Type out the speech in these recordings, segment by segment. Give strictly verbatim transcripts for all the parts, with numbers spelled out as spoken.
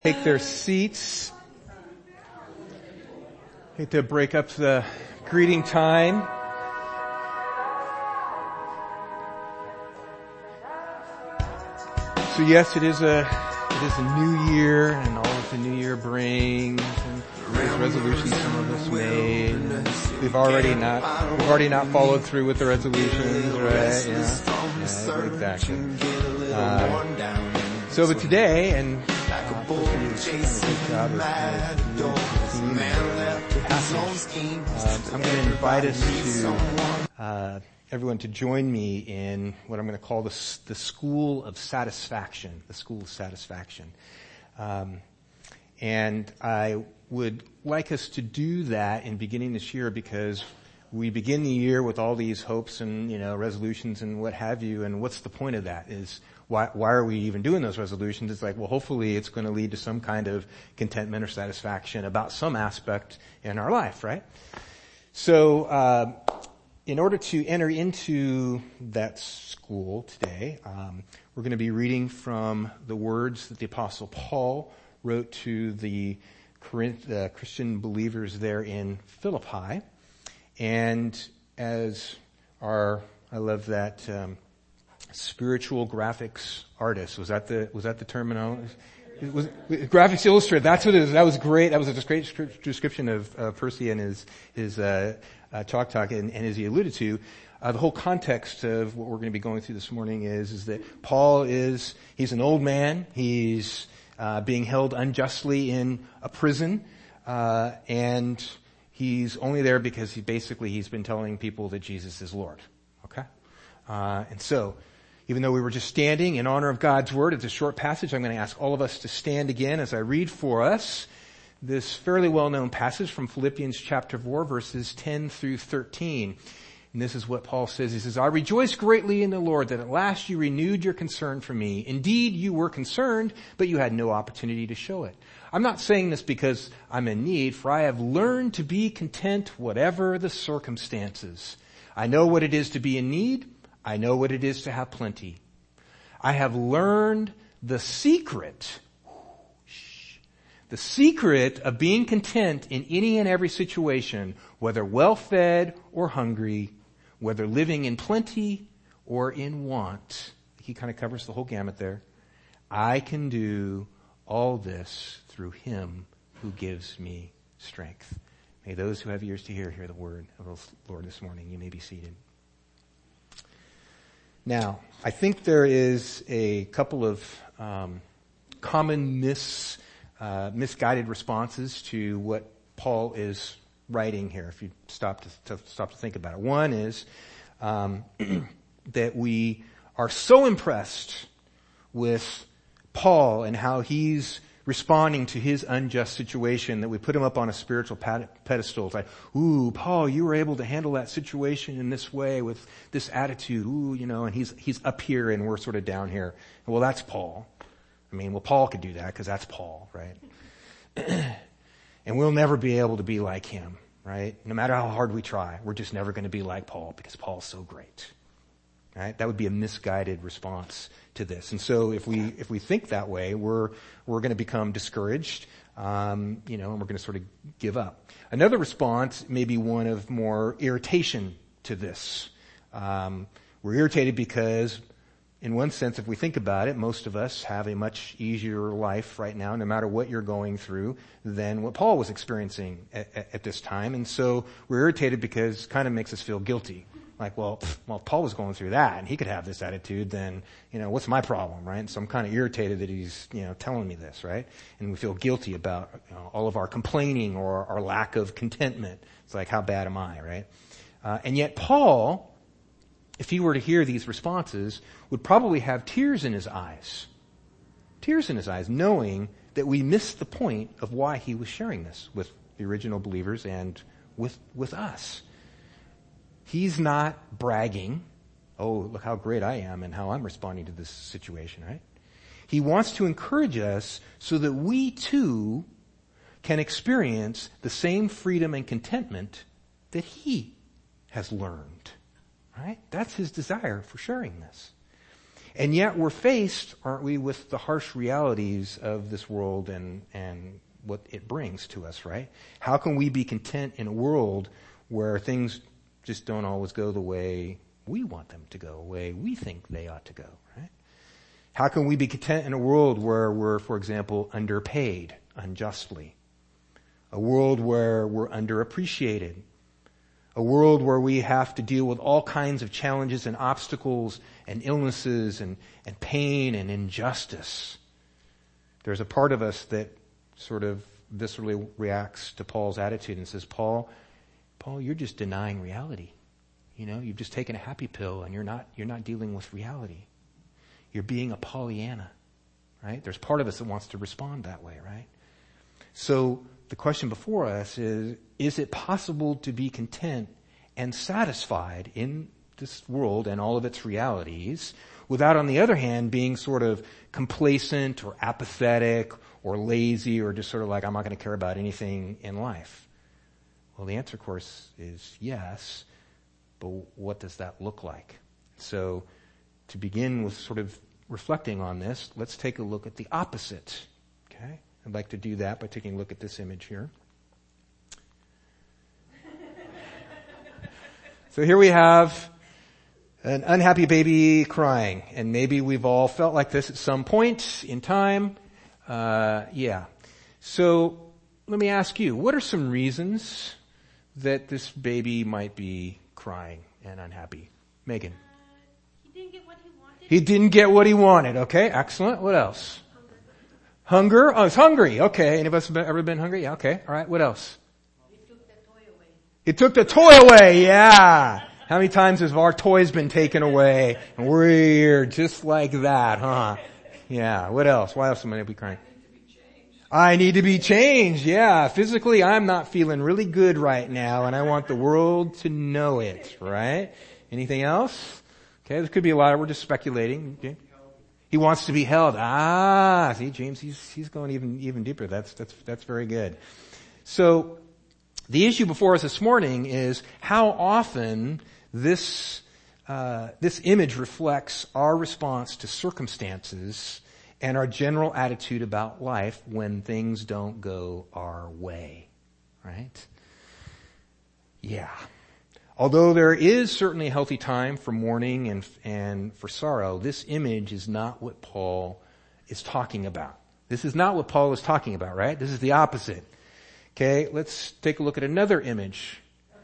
Take their seats. Hate to break up the greeting time. So yes, it is a it is a new year, and all that the new year brings, and those resolutions some of us made. We've already not we've already not followed through with the resolutions, right? Yeah, yeah exactly. Uh, so, but today, and uh, I'm going to invite us to uh, everyone to join me in what I'm going to call the, the School of Satisfaction. The School of Satisfaction, um, and I would like us to do that in beginning this year because we begin the year with all these hopes and, you know, resolutions and what have you. And what's the point of that? Is why, why are we even doing those resolutions? It's like, well, hopefully it's going to lead to some kind of contentment or satisfaction about some aspect in our life, right? So, uh, in order to enter into that school today, um, we're going to be reading from the words that the Apostle Paul wrote to the Corinth, uh, Christian believers there in Philippi. And as our, I love that, um, spiritual graphics artist. Was that the, was that the terminology? It was, graphics illustrator. That's what it is. That was great. That was a great description of, uh, Percy and his, his, uh, uh, talk talk. And, and as he alluded to, uh, the whole context of what we're going to be going through this morning is, is that Paul is, he's an old man. He's, uh, being held unjustly in a prison, uh, and he's only there because he basically, he's been telling people that Jesus is Lord. Okay? Uh, and so, even though we were just standing in honor of God's Word, it's a short passage. I'm going to ask all of us to stand again as I read for us this fairly well-known passage from Philippians chapter four, verses ten through thirteen. And this is what Paul says. He says, I rejoice greatly in the Lord that at last you renewed your concern for me. Indeed, you were concerned, but you had no opportunity to show it. I'm not saying this because I'm in need, for I have learned to be content whatever the circumstances. I know what it is to be in need. I know what it is to have plenty. I have learned the secret, the secret of being content in any and every situation, whether well-fed or hungry, whether living in plenty or in want. He kind of covers the whole gamut there. I can do all this through him who gives me strength. May those who have ears to hear, hear the word of the Lord this morning. You may be seated. Now, I think there is a couple of um, common mis, uh, misguided responses to what Paul is writing here, if you stop to, to stop to think about it. One is um, that we are so impressed with Paul and how he's responding to his unjust situation that we put him up on a spiritual pedestal. It's like, ooh, Paul, you were able to handle that situation in this way with this attitude. Ooh, you know, and he's he's up here and we're sort of down here. Well, that's Paul. I mean, well, Paul could do that because that's Paul, right? And we'll never be able to be like him, right? No matter how hard we try, we're just never going to be like Paul because Paul's so great. Right? That would be a misguided response to this. And so if we, if we think that way, we're, we're going to become discouraged, um, you know, and we're going to sort of give up. Another response may be one of more irritation to this. Um, we're irritated because, in one sense, if we think about it, most of us have a much easier life right now, no matter what you're going through, than what Paul was experiencing at, at, at this time. And so we're irritated because it kind of makes us feel guilty. Like, well, pff, well, Paul was going through that and he could have this attitude, then, you know, what's my problem, right? So I'm kind of irritated that he's, you know, telling me this, right? And we feel guilty about, you know, all of our complaining or our lack of contentment. It's like, how bad am I, right? Uh, and yet Paul, if he were to hear these responses, would probably have tears in his eyes. Tears in his eyes, knowing that we missed the point of why he was sharing this with the original believers and with, with us. He's not bragging, oh, look how great I am and how I'm responding to this situation, right? He wants to encourage us so that we too can experience the same freedom and contentment that he has learned, right? That's his desire for sharing this. And yet we're faced, aren't we, with the harsh realities of this world and, and what it brings to us, right? How can we be content in a world where things just don't always go the way we want them to go, the way we think they ought to go, right? How can we be content in a world where we're, for example, underpaid unjustly? A world where we're underappreciated? A world where we have to deal with all kinds of challenges and obstacles and illnesses and, and pain and injustice? There's a part of us that sort of viscerally reacts to Paul's attitude and says, Paul, Paul, you're just denying reality. You know, you've just taken a happy pill and you're not, you're not dealing with reality. You're being a Pollyanna, right? There's part of us that wants to respond that way, right? So the question before us is, is it possible to be content and satisfied in this world and all of its realities without, on the other hand, being sort of complacent or apathetic or lazy or just sort of like, I'm not going to care about anything in life? Well, the answer, of course, is yes, but what does that look like? So to begin with sort of reflecting on this, let's take a look at the opposite, okay? I'd like to do that by taking a look at this image here. So here we have an unhappy baby crying, and maybe we've all felt like this at some point in time. Uh, yeah. So let me ask you, what are some reasons that this baby might be crying and unhappy? Megan. Uh, he didn't get what he wanted. He didn't get what he wanted. Okay, excellent. What else? Hunger. Hunger? Oh, he's hungry. Okay. Any of us ever been hungry? Yeah, okay. All right. What else? He took the toy away. He took the toy away. Yeah. How many times has our toys been taken away? And we're just like that, huh? Yeah. What else? Why else am I be crying? I need to be changed. Yeah. Physically, I'm not feeling really good right now, and I want the world to know it, right? Anything else? Okay. There could be a lot. We're just speculating. Okay. He wants to be held. Ah, see, James, he's, he's going even, even deeper. That's, that's, that's very good. So, the issue before us this morning is how often this, uh, this image reflects our response to circumstances and our general attitude about life when things don't go our way. Right? Yeah. Although there is certainly a healthy time for mourning and, and for sorrow, this image is not what Paul is talking about. This is not what Paul is talking about, right? This is the opposite. Okay, let's take a look at another image.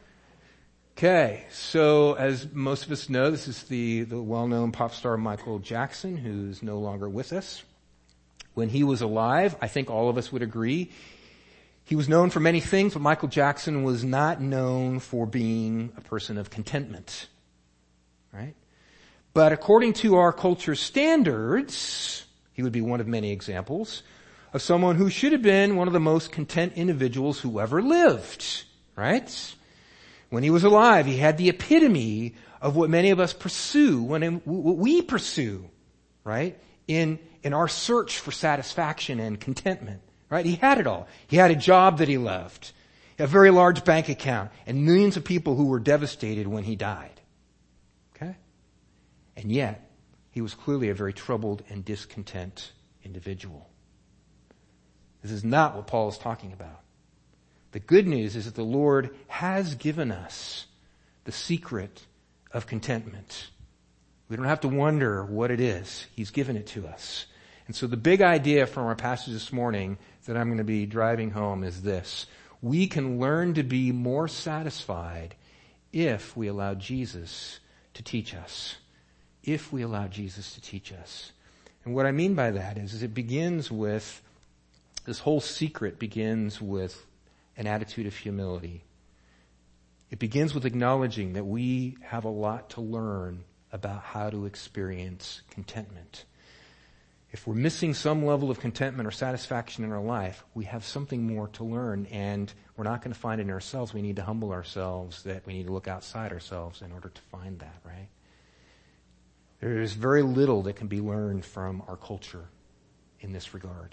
Okay, so as most of us know, this is the, the well-known pop star Michael Jackson, who's no longer with us. When he was alive, I think all of us would agree, he was known for many things, but Michael Jackson was not known for being a person of contentment. Right? But according to our culture's standards, he would be one of many examples of someone who should have been one of the most content individuals who ever lived. Right? When he was alive, he had the epitome of what many of us pursue, when what we pursue, right? In, in our search for satisfaction and contentment. Right? He had it all. He had a job that he loved, a very large bank account, and millions of people who were devastated when he died. Okay? And yet, he was clearly a very troubled and discontent individual. This is not what Paul is talking about. The good news is that the Lord has given us the secret of contentment. We don't have to wonder what it is. He's given it to us. And so the big idea from our passage this morning that I'm going to be driving home is this. We can learn to be more satisfied if we allow Jesus to teach us. If we allow Jesus to teach us. And what I mean by that is, is it begins with, this whole secret begins with an attitude of humility. It begins with acknowledging that we have a lot to learn about how to experience contentment. If we're missing some level of contentment or satisfaction in our life, we have something more to learn, and we're not going to find it in ourselves. We need to humble ourselves, that we need to look outside ourselves in order to find that, right? There is very little that can be learned from our culture in this regard.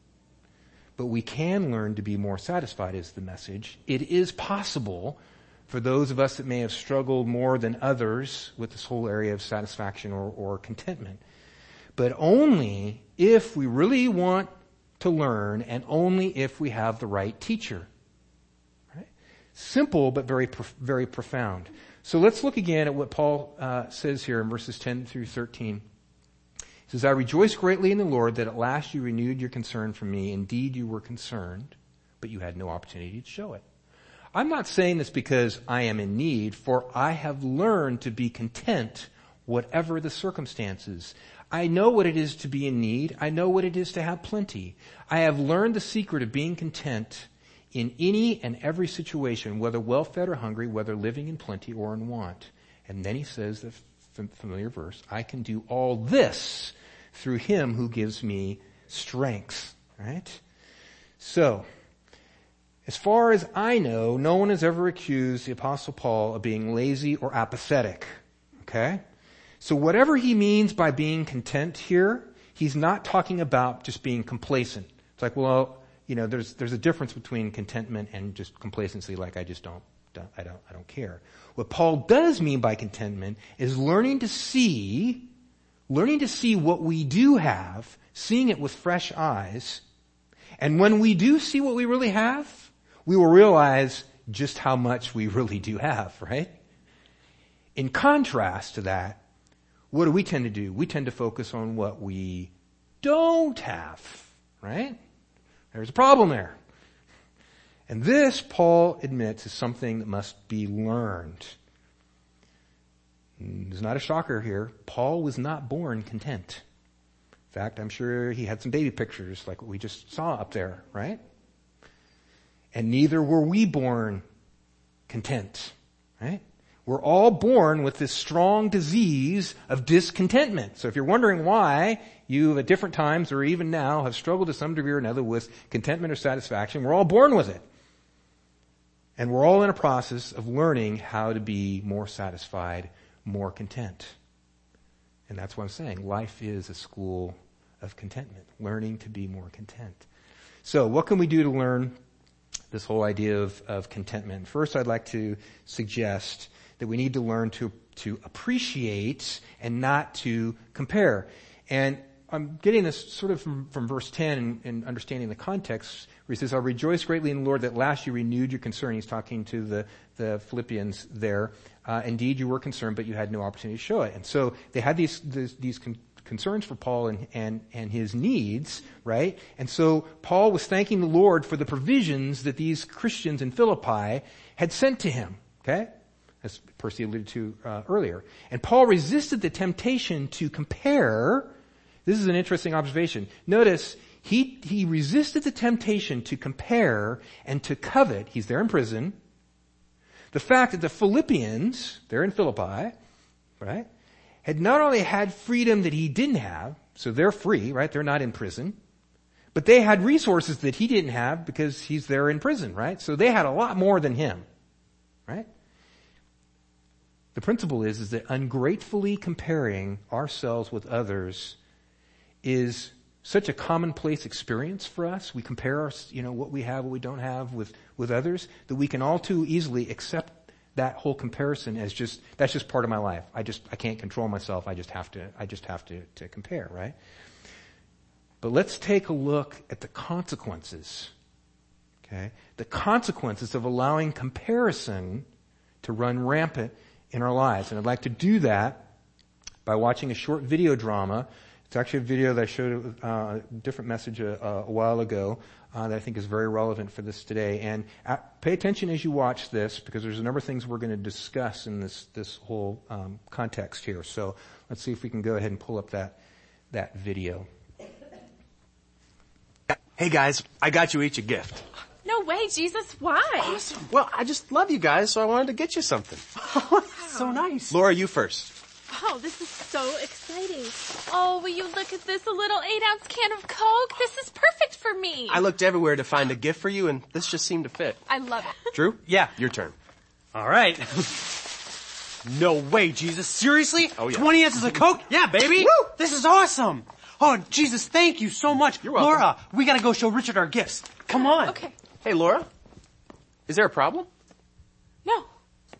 But we can learn to be more satisfied is the message. It is possible for those of us that may have struggled more than others with this whole area of satisfaction or, or contentment. But only if we really want to learn and only if we have the right teacher. Right? Simple, but very, very profound. So let's look again at what Paul uh, says here in verses ten through thirteen. He says, I rejoice greatly in the Lord that at last you renewed your concern for me. Indeed, you were concerned, but you had no opportunity to show it. I'm not saying this because I am in need, for I have learned to be content whatever the circumstances. I know what it is to be in need. I know what it is to have plenty. I have learned the secret of being content in any and every situation, whether well-fed or hungry, whether living in plenty or in want. And then he says the familiar verse, I can do all this through him who gives me strength. Right? So, as far as I know, no one has ever accused the Apostle Paul of being lazy or apathetic. Okay? So whatever he means by being content here, he's not talking about just being complacent. It's like, well, you know, there's there's a difference between contentment and just complacency, like I just don't, don't I don't I don't care. What Paul does mean by contentment is learning to see, learning to see what we do have, seeing it with fresh eyes. And when we do see what we really have, we will realize just how much we really do have, right? In contrast to that, what do we tend to do? We tend to focus on what we don't have, right? There's a problem there. And this, Paul admits, is something that must be learned. It's not a shocker here. Paul was not born content. In fact, I'm sure he had some baby pictures like what we just saw up there, right? And neither were we born content, right? We're all born with this strong disease of discontentment. So if you're wondering why you at different times or even now have struggled to some degree or another with contentment or satisfaction, we're all born with it. And we're all in a process of learning how to be more satisfied, more content. And that's what I'm saying. Life is a school of contentment, learning to be more content. So what can we do to learn this whole idea of, of contentment? First, I'd like to suggest that we need to learn to, to appreciate and not to compare. And I'm getting this sort of from, from verse ten and, and understanding the context where he says, I rejoice greatly in the Lord that last you renewed your concern. He's talking to the, the Philippians there. Uh, indeed, you were concerned, but you had no opportunity to show it. And so they had these, these, these con- concerns for Paul and, and, and his needs, right? And so Paul was thanking the Lord for the provisions that these Christians in Philippi had sent to him, okay? As Percy alluded to uh, earlier. And Paul resisted the temptation to compare. This is an interesting observation. Notice, he, he resisted the temptation to compare and to covet. He's there in prison. The fact that the Philippians, they're in Philippi, right, had not only had freedom that he didn't have, so they're free, right, they're not in prison, but they had resources that he didn't have because he's there in prison, right? So they had a lot more than him, right? The principle is, is that ungratefully comparing ourselves with others is such a commonplace experience for us. We compare our, you know, what we have, what we don't have with, with others, that we can all too easily accept that whole comparison as just, that's just part of my life. I just, I can't control myself. I just have to, I just have to, to compare, right? But let's take a look at the consequences, okay? The consequences of allowing comparison to run rampant in our lives. And I'd like to do that by watching a short video drama. It's actually a video that I showed uh, a different message a, a while ago uh, that I think is very relevant for this today. And uh, pay attention as you watch this, because there's a number of things we're going to discuss in this this whole um, context here. So let's see if we can go ahead and pull up that that video. Hey guys, I got you each a gift. No way, Jesus, why? Awesome. Well, I just love you guys, so I wanted to get you something. Wow. So nice. Laura, you first. Oh, this is so exciting. Oh, will you look at this? A little eight ounce can of Coke? This is perfect for me. I looked everywhere to find a gift for you, and this just seemed to fit. I love it. Drew? Yeah. Your turn. All right. No way, Jesus. Seriously? Oh, yeah. twenty ounces of Coke? Yeah, baby. Woo! This is awesome. Oh, Jesus, thank you so much. You're welcome. Laura, we gotta go show Richard our gifts. Come on. Okay. Hey, Laura. Is there a problem? No.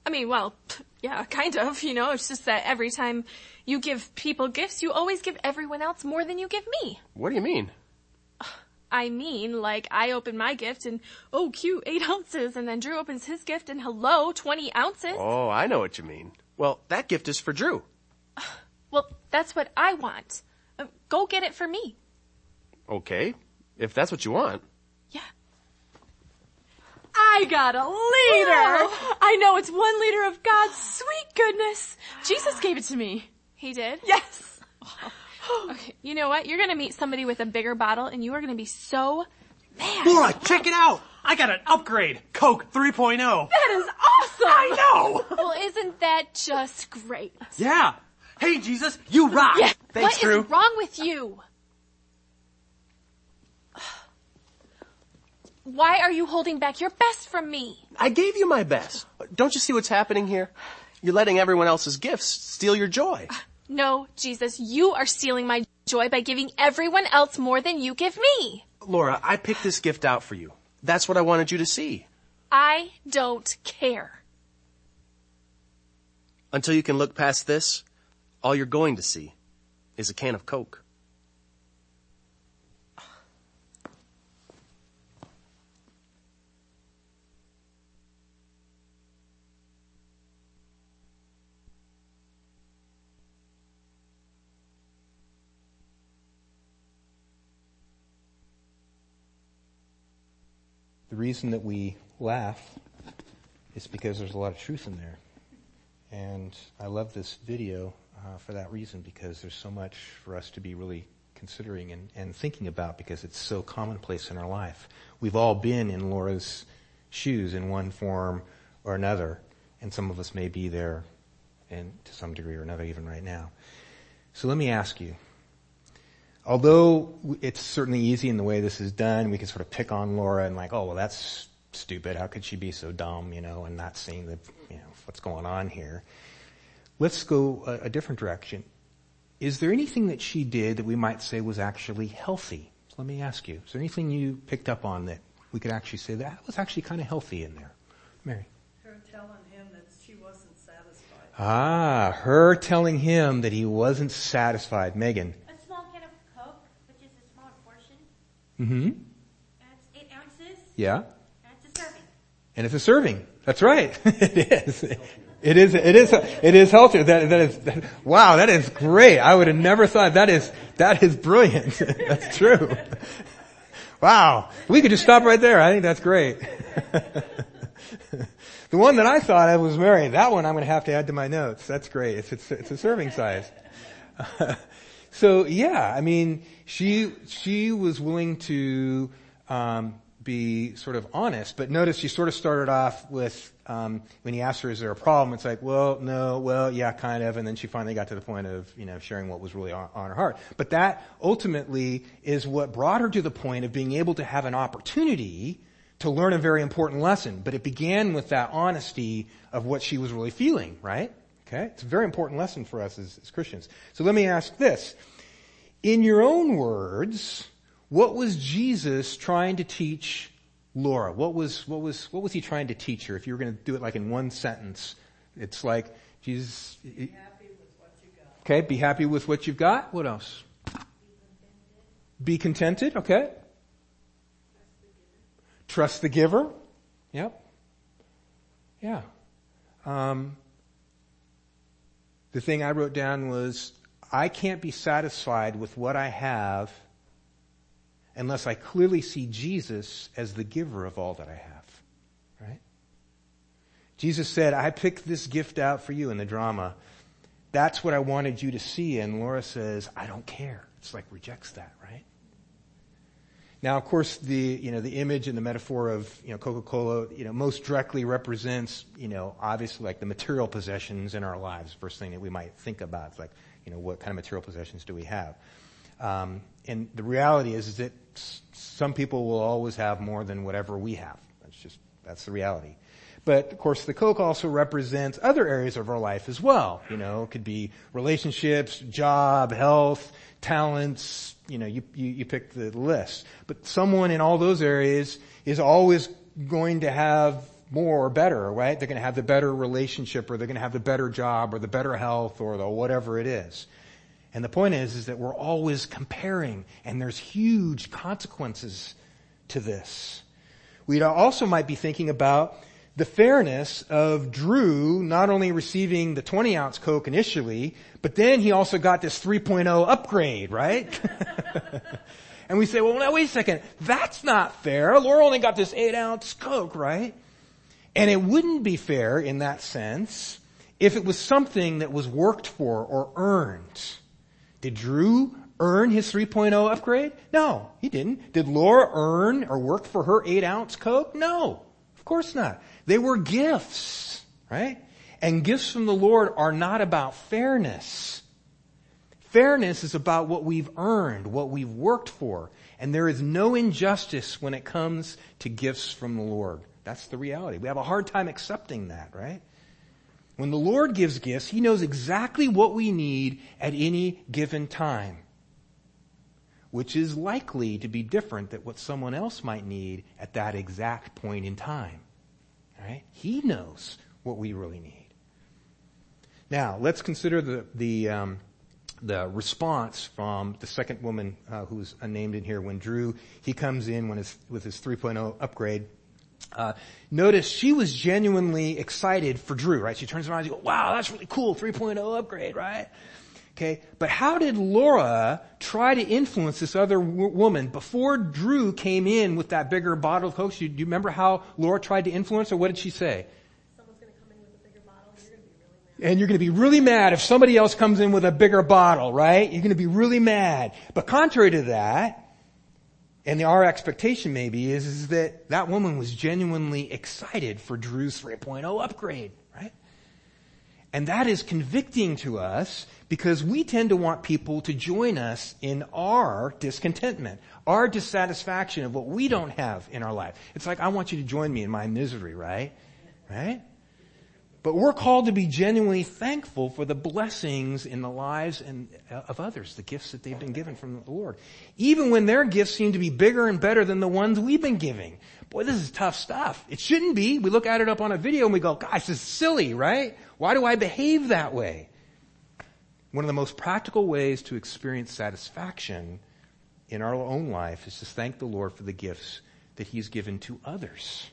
I mean, well, yeah, kind of, you know, it's just that every time you give people gifts, you always give everyone else more than you give me. What do you mean? I mean, like, I open my gift and, oh, cute, eight ounces, and then Drew opens his gift and, hello, twenty ounces. Oh, I know what you mean. Well, that gift is for Drew. Well, that's what I want. Uh, go get it for me. Okay, if that's what you want. Yeah. I got a liter. Oh. I know it's one liter of God's sweet goodness. Jesus gave it to me. He did? Yes. Okay, you know what? You're going to meet somebody with a bigger bottle and you are going to be so mad. Laura, check it out. I got an upgrade. Coke three point oh. That is awesome. I know. Well, isn't that just great? Yeah. Hey, Jesus, you rock. Yeah. Thanks, what Drew. What is wrong with you? Why are you holding back your best from me? I gave you my best. Don't you see what's happening here? You're letting everyone else's gifts steal your joy. No, Jesus, you are stealing my joy by giving everyone else more than you give me. Laura, I picked this gift out for you. That's what I wanted you to see. I don't care. Until you can look past this, all you're going to see is a can of Coke. The reason that we laugh is because there's a lot of truth in there. And I love this video uh, for that reason, because there's so much for us to be really considering and, and thinking about, because it's so commonplace in our life. We've all been in Laura's shoes in one form or another, and some of us may be there and to some degree or another even right now. So let me ask you, although it's certainly easy in the way this is done, we can sort of pick on Laura and like, oh, well, that's stupid. How could she be so dumb, you know, and not seeing the, you know, what's going on here. Let's go a, a different direction. Is there anything that she did that we might say was actually healthy? So let me ask you, is there anything you picked up on that we could actually say that was actually kind of healthy in there? Mary? Her telling him that she wasn't satisfied. Ah, her telling him that he wasn't satisfied. Megan? A small can of Coke, which is a small portion. Mm-hmm. That's eight ounces. Yeah. That's a serving. And it's a serving. That's right. It is. It is, it is, it is healthy. That, that is, that, wow, that is great. I would have never thought that is, that is brilliant. That's true. Wow. We could just stop right there. I think that's great. The one that I thought of was Mary. That one I'm going to have to add to my notes. That's great. It's, it's, it's a serving size. Uh, so yeah, I mean, she, she was willing to, um, be sort of honest, but notice she sort of started off with, um, when he asked her, is there a problem? It's like, well, no, well, yeah, kind of. And then she finally got to the point of, you know, sharing what was really on, on her heart. But that ultimately is what brought her to the point of being able to have an opportunity to learn a very important lesson. But it began with that honesty of what she was really feeling, right? Okay. It's a very important lesson for us as, as Christians. So let me ask this. In your own words, what was Jesus trying to teach Laura? What was, what was, what was he trying to teach her? If you were going to do it like in one sentence, it's like Jesus. Be happy with what you got. Okay, be happy with what you've got. What else? Be contented. Okay. Trust the giver. Yep. Yeah. Um, the thing I wrote down was, I can't be satisfied with what I have unless I clearly see Jesus as the giver of all that I have. Right? Jesus said, I picked this gift out for you in the drama. That's what I wanted you to see. And Laura says, I don't care. It's like rejects that, right? Now, of course, the, you know, the image and the metaphor of, you know, Coca-Cola, you know, most directly represents, you know, obviously like the material possessions in our lives. First thing that we might think about is like, you know, what kind of material possessions do we have? Um, and the reality is, is that some people will always have more than whatever we have. That's just, that's the reality. But of course the Coke also represents other areas of our life as well. You know, it could be relationships, job, health, talents, you know, you, you, you pick the list. But someone in all those areas is always going to have more or better, right? They're going to have the better relationship, or they're going to have the better job, or the better health, or the whatever it is. And the point is, is that we're always comparing, and there's huge consequences to this. We also might be thinking about the fairness of Drew not only receiving the twenty ounce Coke initially, but then he also got this three point oh upgrade, right? And we say, well, now wait a second, that's not fair. Laura only got this eight ounce Coke, right? And it wouldn't be fair in that sense if it was something that was worked for or earned. Did Drew earn his three point oh upgrade? No, he didn't. Did Laura earn or work for her eight ounce Coke? No, of course not. They were gifts, right? And gifts from the Lord are not about fairness. Fairness is about what we've earned, what we've worked for. And there is no injustice when it comes to gifts from the Lord. That's the reality. We have a hard time accepting that, right? When the Lord gives gifts, He knows exactly what we need at any given time, which is likely to be different than what someone else might need at that exact point in time. Right? He knows what we really need. Now, let's consider the the um, the response from the second woman uh, who's unnamed in here. When Drew, he comes in when his, with his three point oh upgrade. Uh, notice she was genuinely excited for Drew, right? She turns around and goes, wow, that's really cool, three point oh upgrade, right? Okay, but how did Laura try to influence this other w- woman before Drew came in with that bigger bottle of Coke? Do you remember how Laura tried to influence her? What did she say? Someone's going to come in with a bigger bottle, and you're going to be really mad. And you're going to be really mad if somebody else comes in with a bigger bottle, right? You're going to be really mad. But contrary to that, and the, our expectation maybe is, is that that woman was genuinely excited for Drew's three point oh upgrade, right? And that is convicting to us because we tend to want people to join us in our discontentment, our dissatisfaction of what we don't have in our life. It's like, I want you to join me in my misery, right? Right? But we're called to be genuinely thankful for the blessings in the lives and of others, the gifts that they've been given from the Lord. Even when their gifts seem to be bigger and better than the ones we've been giving. Boy, this is tough stuff. It shouldn't be. We look at it up on a video and we go, gosh, this is silly, right? Why do I behave that way? One of the most practical ways to experience satisfaction in our own life is to thank the Lord for the gifts that He's given to others.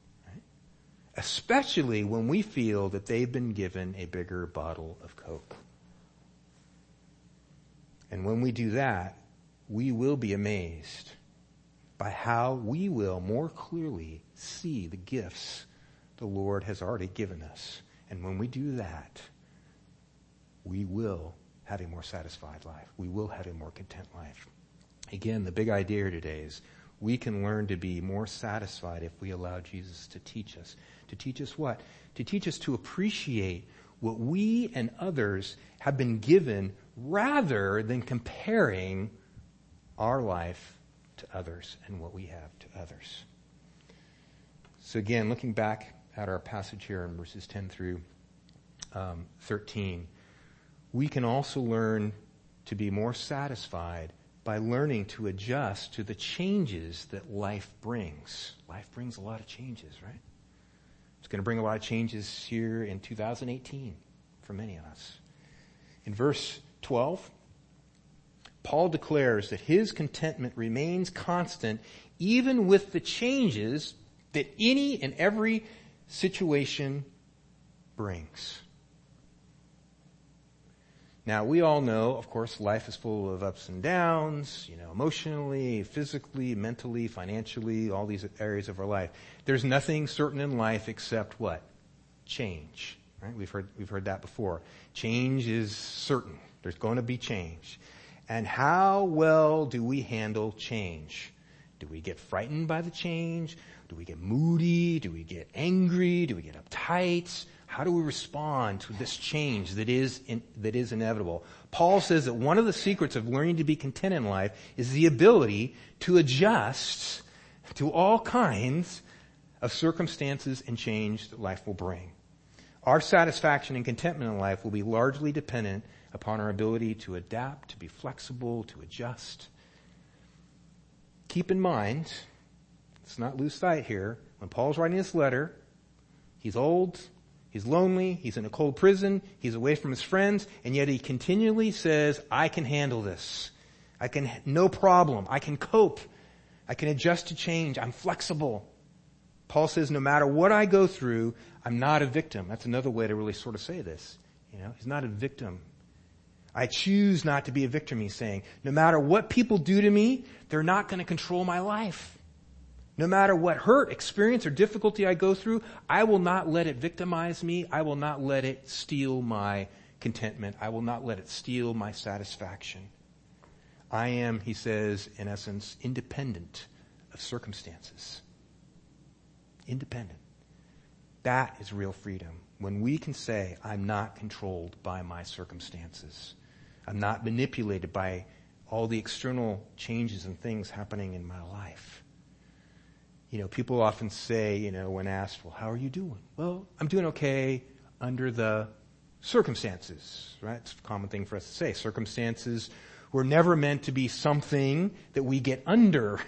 Especially when we feel that they've been given a bigger bottle of Coke. And when we do that, we will be amazed by how we will more clearly see the gifts the Lord has already given us. And when we do that, we will have a more satisfied life. We will have a more content life. Again, the big idea here today is we can learn to be more satisfied if we allow Jesus to teach us. To teach us what? To teach us to appreciate what we and others have been given rather than comparing our life to others and what we have to others. So again, looking back at our passage here in verses ten through um, thirteen, we can also learn to be more satisfied by learning to adjust to the changes that life brings. Life brings a lot of changes, right? It's going to bring a lot of changes here in two thousand eighteen for many of us. In verse twelve, Paul declares that his contentment remains constant even with the changes that any and every situation brings. Now, we all know, of course, life is full of ups and downs, you know, emotionally, physically, mentally, financially, all these areas of our life. There's nothing certain in life except what? Change, right? We've heard, we've heard that before. Change is certain. There's going to be change. And how well do we handle change? Do we get frightened by the change? Do we get moody? Do we get angry? Do we get uptight? How do we respond to this change that is in, that is inevitable? Paul says that one of the secrets of learning to be content in life is the ability to adjust to all kinds of circumstances and change that life will bring. Our satisfaction and contentment in life will be largely dependent upon our ability to adapt, to be flexible, to adjust. Keep in mind, let's not lose sight here, when Paul's writing this letter, He's old. He's lonely. He's in a cold prison. He's away from his friends. And yet he continually says, I can handle this. I can, no problem. I can cope. I can adjust to change. I'm flexible. Paul says, no matter what I go through, I'm not a victim. That's another way to really sort of say this. You know, he's not a victim. I choose not to be a victim, he's saying. No matter what people do to me, they're not going to control my life. No matter what hurt, experience, or difficulty I go through, I will not let it victimize me. I will not let it steal my contentment. I will not let it steal my satisfaction. I am, he says, in essence, independent of circumstances. Independent. That is real freedom. When we can say, I'm not controlled by my circumstances. I'm not manipulated by all the external changes and things happening in my life. You know, people often say, you know, when asked, well, how are you doing? Well, I'm doing okay under the circumstances, right? It's a common thing for us to say. Circumstances were never meant to be something that we get under.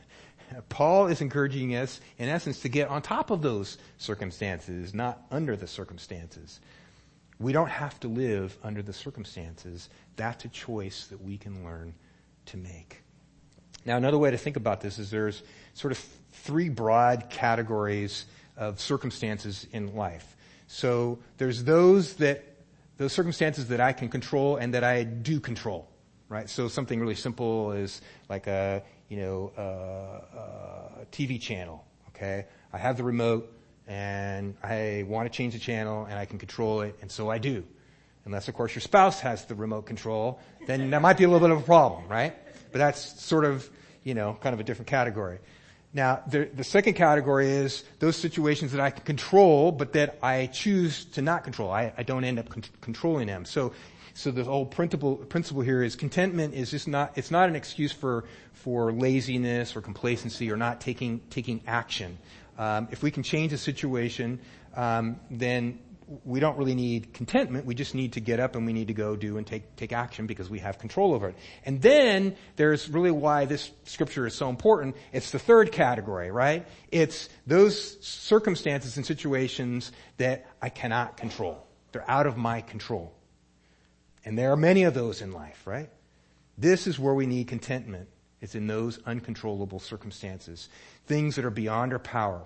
Paul is encouraging us, in essence, to get on top of those circumstances, not under the circumstances. We don't have to live under the circumstances. That's a choice that we can learn to make. Now, another way to think about this is there's sort of three broad categories of circumstances in life. So there's those that, those circumstances that I can control and that I do control, right? So something really simple is like a, you know, a, a T V channel, okay? I have the remote and I want to change the channel and I can control it, and so I do. Unless, of course, your spouse has the remote control, then that might be a little bit of a problem, right? But that's sort of, you know, kind of a different category. Now, the, the second category is those situations that I can control, but that I choose to not control. I, I don't end up con- controlling them. So, so the whole principle, principle here is contentment is just not, it's not an excuse for, for laziness or complacency or not taking, taking action. Um, if we can change a situation, um, then we don't really need contentment. We just need to get up and we need to go do and take, take action because we have control over it. And then there's really why this scripture is so important. It's the third category, right? It's those circumstances and situations that I cannot control. They're out of my control. And there are many of those in life, right? This is where we need contentment. It's in those uncontrollable circumstances. Things that are beyond our power.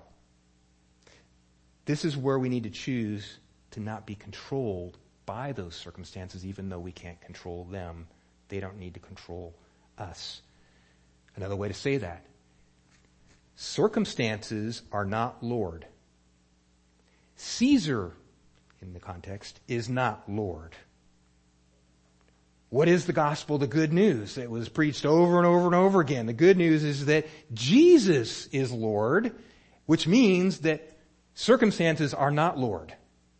This is where we need to choose to not be controlled by those circumstances, even though we can't control them. They don't need to control us. Another way to say that. Circumstances are not Lord. Caesar, in the context, is not Lord. What is the gospel? The good news that was preached over and over and over again. The good news is that Jesus is Lord, which means that circumstances are not Lord.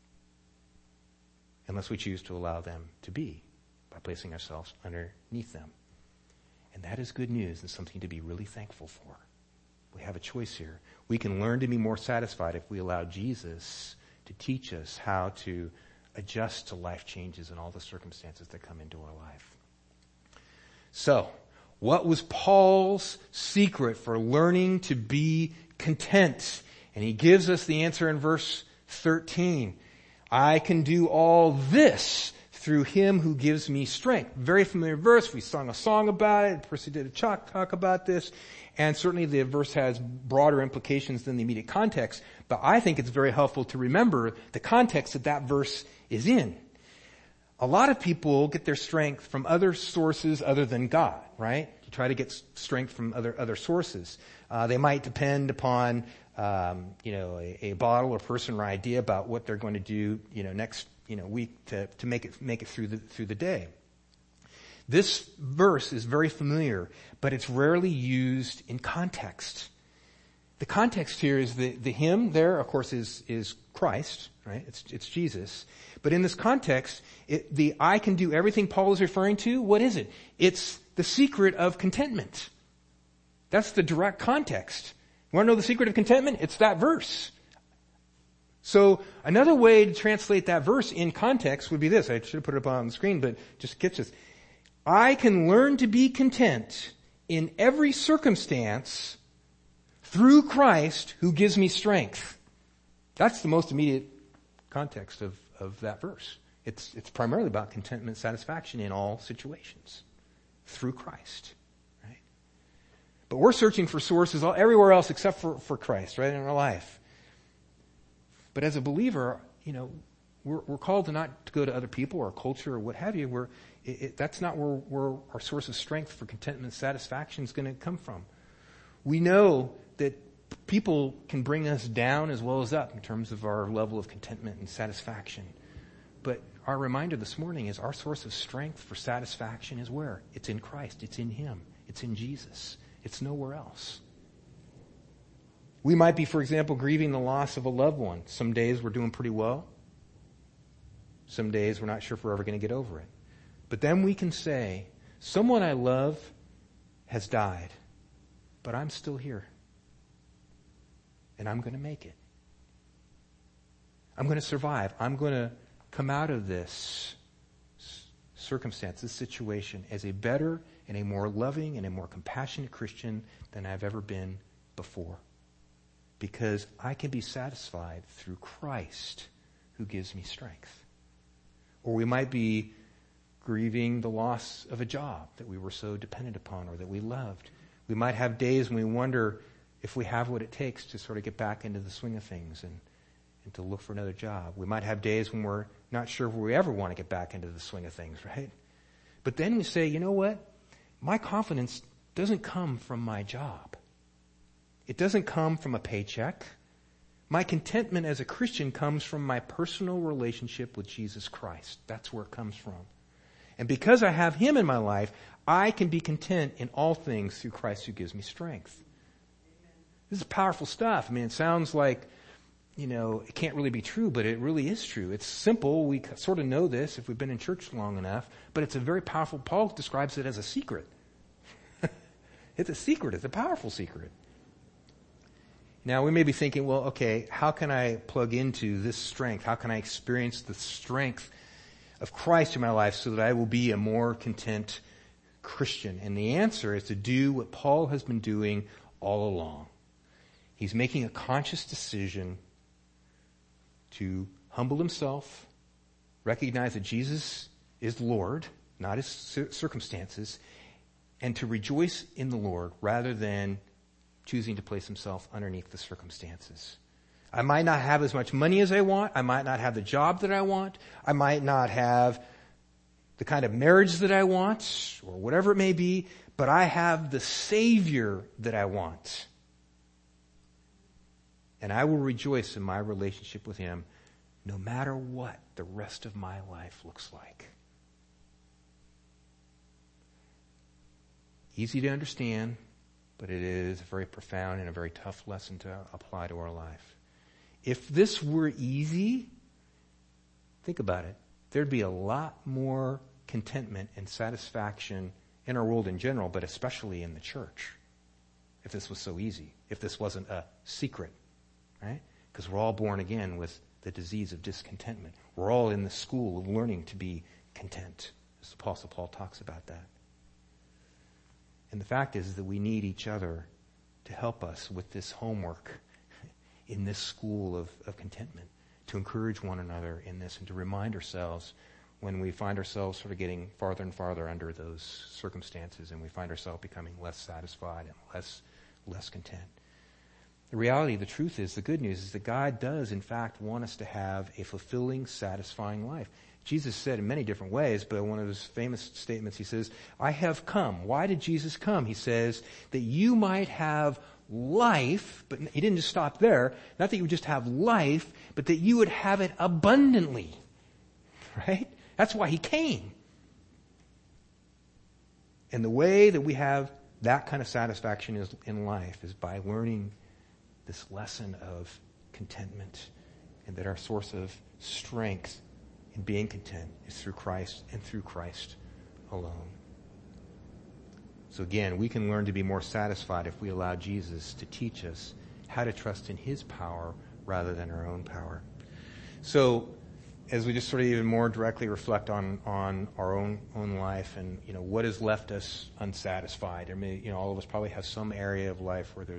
Unless we choose to allow them to be by placing ourselves underneath them. And that is good news and something to be really thankful for. We have a choice here. We can learn to be more satisfied if we allow Jesus to teach us how to adjust to life changes and all the circumstances that come into our life. So, what was Paul's secret for learning to be content? And he gives us the answer in verse thirteen. I can do all this through him who gives me strength. Very familiar verse. We sung a song about it. Percy did a talk, talk about this. And certainly the verse has broader implications than the immediate context. But I think it's very helpful to remember the context that that verse is in. A lot of people get their strength from other sources other than God, right? To try to get strength from other, other sources. Uh, they might depend upon Um, you know, a, a bottle or person or idea about what they're going to do, you know, next, you know, week to, to make it, make it through the, through the day. This verse is very familiar, but it's rarely used in context. The context here is the, the hymn there, of course, is, is Christ, right? It's, it's Jesus. But in this context, it, the I can do everything Paul is referring to, what is it? It's the secret of contentment. That's the direct context. You want to know the secret of contentment? It's that verse. So another way to translate that verse in context would be this. I should have put it up on the screen, but just catch this. I can learn to be content in every circumstance through Christ who gives me strength. That's the most immediate context of, of that verse. It's, it's primarily about contentment, satisfaction in all situations through Christ, right? But we're searching for sources all, everywhere else except for, for Christ, right, in our life. But as a believer, you know, we're, we're called to not to go to other people or culture or what have you. We're, it, it, that's not where, where our source of strength for contentment and satisfaction is going to come from. We know that people can bring us down as well as up in terms of our level of contentment and satisfaction. But our reminder this morning is our source of strength for satisfaction is where? It's in Christ. It's in Him. It's in Jesus. It's nowhere else. We might be, for example, grieving the loss of a loved one. Some days we're doing pretty well. Some days we're not sure if we're ever going to get over it. But then we can say, someone I love has died, but I'm still here. And I'm going to make it. I'm going to survive. I'm going to come out of this circumstance, this situation, as a better and a more loving and a more compassionate Christian than I've ever been before. Because I can be satisfied through Christ who gives me strength. Or we might be grieving the loss of a job that we were so dependent upon or that we loved. We might have days when we wonder if we have what it takes to sort of get back into the swing of things and, and to look for another job. We might have days when we're not sure if we ever want to get back into the swing of things, right? But then we say, you know what? My confidence doesn't come from my job. It doesn't come from a paycheck. My contentment as a Christian comes from my personal relationship with Jesus Christ. That's where it comes from. And because I have Him in my life, I can be content in all things through Christ who gives me strength. This is powerful stuff. I mean, it sounds like, you know, it can't really be true, but it really is true. It's simple. We sort of know this if we've been in church long enough, but it's a very powerful, Paul describes it as a secret. It's a secret. It's a powerful secret. Now, we may be thinking, well, okay, how can I plug into this strength? How can I experience the strength of Christ in my life so that I will be a more content Christian? And the answer is to do what Paul has been doing all along. He's making a conscious decision to humble himself, recognize that Jesus is Lord, not his circumstances, and to rejoice in the Lord rather than choosing to place himself underneath the circumstances. I might not have as much money as I want. I might not have the job that I want. I might not have the kind of marriage that I want, or whatever it may be, but I have the Savior that I want. And I will rejoice in my relationship with Him no matter what the rest of my life looks like. Easy to understand, but it is a very profound and a very tough lesson to apply to our life. If this were easy, think about it. There'd be a lot more contentment and satisfaction in our world in general, but especially in the church. If this was so easy. If this wasn't a secret, right? Because we're all born again with the disease of discontentment. We're all in the school of learning to be content. As the Apostle Paul talks about that. And the fact is that we need each other to help us with this homework in this school of, of contentment, to encourage one another in this and to remind ourselves when we find ourselves sort of getting farther and farther under those circumstances and we find ourselves becoming less satisfied and less, less content. The reality, the truth is, the good news is that God does in fact want us to have a fulfilling, satisfying life. Jesus said in many different ways, but one of his famous statements, he says, I have come. Why did Jesus come? He says that you might have life, but he didn't just stop there. Not that you would just have life, but that you would have it abundantly. Right? That's why he came. And the way that we have that kind of satisfaction is in life is by learning this lesson of contentment, and that our source of strength in being content is through Christ and through Christ alone. So again, we can learn to be more satisfied if we allow Jesus to teach us how to trust in His power rather than our own power. So as we just sort of even more directly reflect on, on our own own life and, you know, what has left us unsatisfied. I mean, you know, all of us probably have some area of life where there's,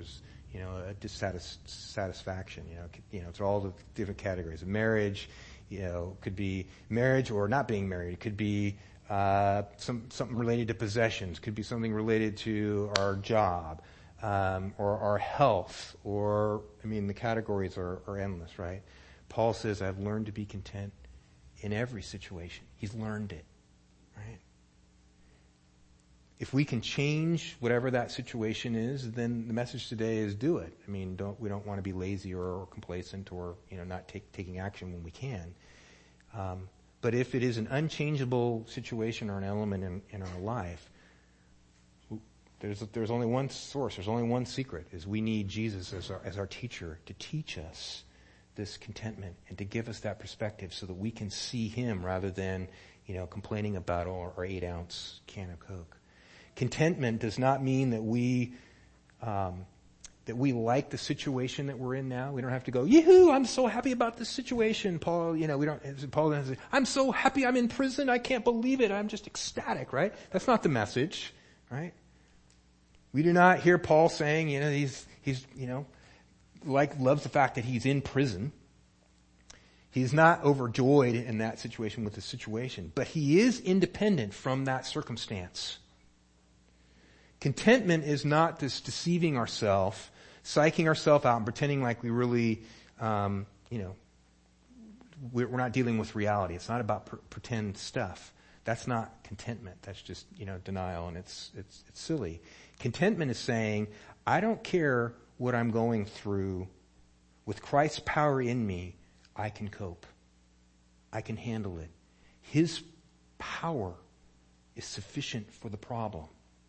you know, a dissatisfaction. You know, you know, it's all the different categories of marriage. You know, could be marriage or not being married. It could be uh, some something related to possessions. Could be something related to our job um, or our health. Or I mean, the categories are, are endless, right? Paul says, "I've learned to be content in every situation." He's learned it, right? If we can change whatever that situation is, then the message today is do it. I mean, don't we don't want to be lazy or, or complacent or, you know, not take, taking action when we can. Um, but if it is an unchangeable situation or an element in, in our life, there's there's only one source. There's only one secret: is we need Jesus as our as our teacher to teach us this contentment and to give us that perspective, so that we can see Him rather than, you know, complaining about our, our eight ounce can of Coke. Contentment does not mean that we um, that we like the situation that we're in now. We don't have to go, "Yoo-hoo, I'm so happy about this situation." Paul, you know, we don't. Paul doesn't say, "I'm so happy I'm in prison. I can't believe it. I'm just ecstatic." Right? That's not the message. Right? We do not hear Paul saying, you know, he's he's you know, like loves the fact that he's in prison. He's not overjoyed in that situation with the situation, but he is independent from that circumstance. Contentment is not this deceiving ourselves, psyching ourselves out and pretending like we really, um, you know, we're, we're not dealing with reality. It's not about pr- pretend stuff. That's not contentment. That's just, you know, denial, and it's, it's, it's silly. Contentment is saying, I don't care what I'm going through. With Christ's power in me, I can cope. I can handle it. His power is sufficient for the problem.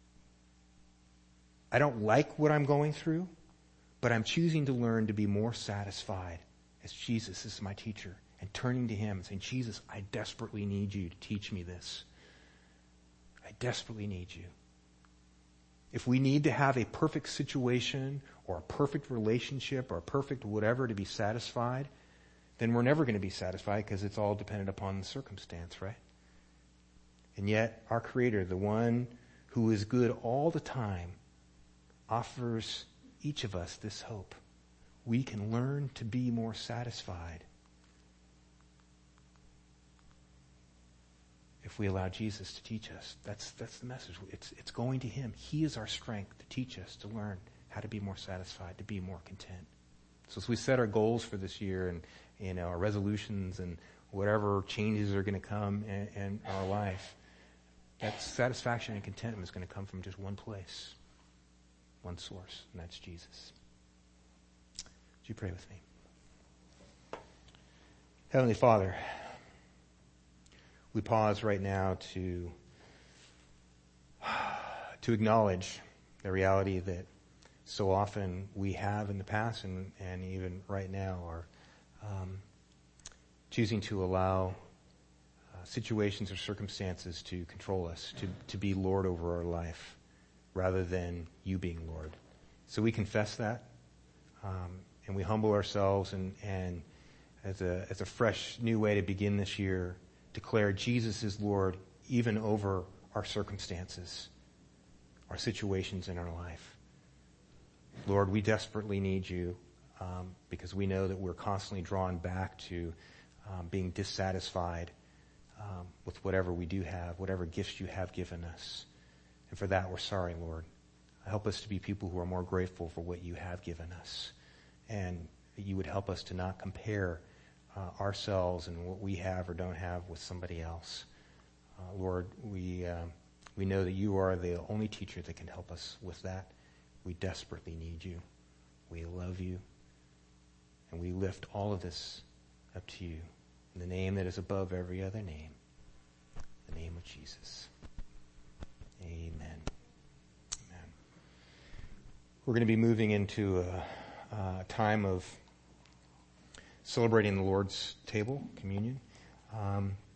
I don't like what I'm going through, but I'm choosing to learn to be more satisfied as Jesus is my teacher, and turning to Him and saying, "Jesus, I desperately need you to teach me this. I desperately need you." If we need to have a perfect situation or a perfect relationship or a perfect whatever to be satisfied, then we're never going to be satisfied, because it's all dependent upon the circumstance, right? And yet our Creator, the one who is good all the time, offers each of us this hope. We can learn to be more satisfied if we allow Jesus to teach us. That's that's the message. It's it's going to Him. He is our strength to teach us to learn how to be more satisfied, to be more content. So as we set our goals for this year, and, you know, our resolutions and whatever changes are going to come in, in our life, that satisfaction and contentment is going to come from just one place. One source, and that's Jesus. Would you pray with me? Heavenly Father, we pause right now to to acknowledge the reality that so often we have in the past, and, and even right now, are um, choosing to allow uh, situations or circumstances to control us, to, to be Lord over our life, rather than you being Lord. So we confess that, um, and we humble ourselves, and, and as a as a fresh new way to begin this year, declare Jesus is Lord even over our circumstances, our situations in our life. Lord, we desperately need you, um, because we know that we're constantly drawn back to um, being dissatisfied um, with whatever we do have, whatever gifts you have given us. And for that, we're sorry, Lord. Help us to be people who are more grateful for what you have given us. And you would help us to not compare uh, ourselves and what we have or don't have with somebody else. Uh, Lord, we uh, we know that you are the only teacher that can help us with that. We desperately need you. We love you. And we lift all of this up to you in the name that is above every other name, the name of Jesus. Amen. Amen. We're going to be moving into a, a time of celebrating the Lord's table, communion. Um,